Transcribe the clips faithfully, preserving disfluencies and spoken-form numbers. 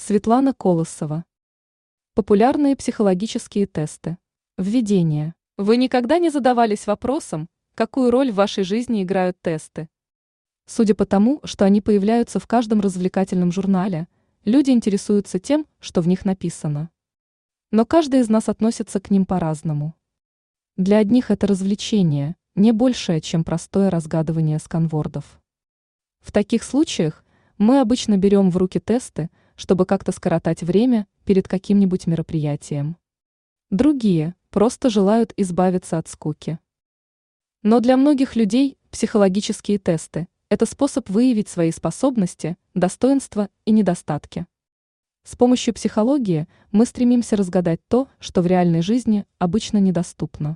Светлана Колосова. Популярные психологические тесты. Введение. Вы никогда не задавались вопросом, какую роль в вашей жизни играют тесты? Судя по тому, что они появляются в каждом развлекательном журнале, люди интересуются тем, что в них написано. Но каждый из нас относится к ним по-разному. Для одних это развлечение, не большее, чем простое разгадывание сканвордов. В таких случаях мы обычно берем в руки тесты, чтобы как-то скоротать время перед каким-нибудь мероприятием. Другие просто желают избавиться от скуки. Но для многих людей психологические тесты – это способ выявить свои способности, достоинства и недостатки. С помощью психологии мы стремимся разгадать то, что в реальной жизни обычно недоступно.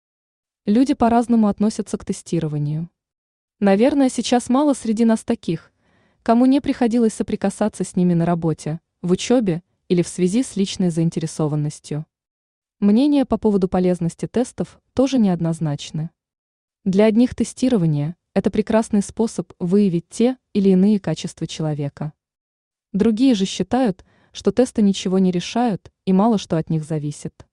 Люди по-разному относятся к тестированию. Наверное, сейчас мало среди нас таких, кому не приходилось соприкасаться с ними на работе, в учебе или в связи с личной заинтересованностью. Мнения по поводу полезности тестов тоже неоднозначны. Для одних тестирование – это прекрасный способ выявить те или иные качества человека. Другие же считают, что тесты ничего не решают и мало что от них зависит.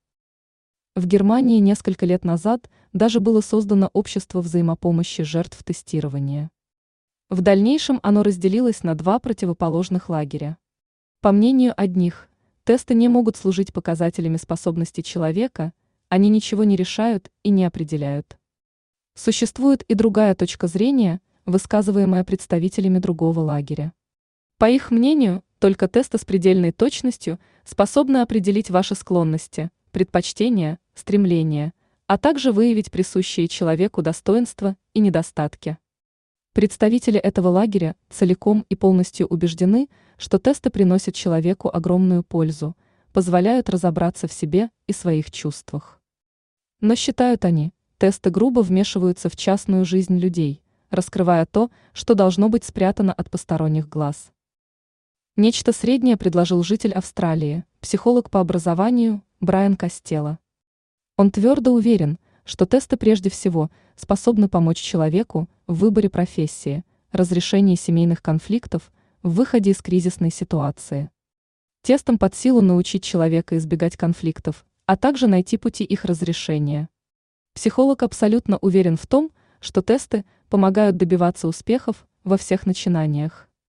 В Германии несколько лет назад даже было создано общество взаимопомощи жертв тестирования. В дальнейшем оно разделилось на два противоположных лагеря. По мнению одних, тесты не могут служить показателями способностей человека, они ничего не решают и не определяют. Существует и другая точка зрения, высказываемая представителями другого лагеря. По их мнению, только тесты с предельной точностью способны определить ваши склонности, предпочтения, стремления, а также выявить присущие человеку достоинства и недостатки. Представители этого лагеря целиком и полностью убеждены, что тесты приносят человеку огромную пользу, позволяют разобраться в себе и своих чувствах. Но считают они, тесты грубо вмешиваются в частную жизнь людей, раскрывая то, что должно быть спрятано от посторонних глаз. Нечто среднее предложил житель Австралии, психолог по образованию Брайан Костелло. Он твердо уверен, что тесты прежде всего способны помочь человеку в выборе профессии, разрешении семейных конфликтов, в выходе из кризисной ситуации. Тестам под силу научить человека избегать конфликтов, а также найти пути их разрешения. Психолог абсолютно уверен в том, что тесты помогают добиваться успехов во всех начинаниях.